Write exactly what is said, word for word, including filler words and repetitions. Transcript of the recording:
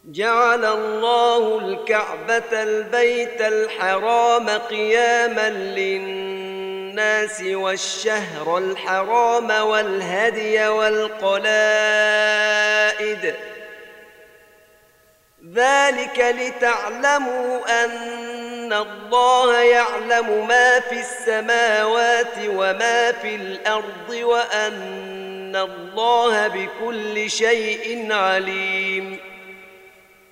جعل الله الكعبة البيت الحرام قياما للناس والشهر الحرام والهدي والقلائد، ذلك لتعلموا أن الله يعلم ما في السماوات وما في الأرض وأن الله بكل شيء عليم.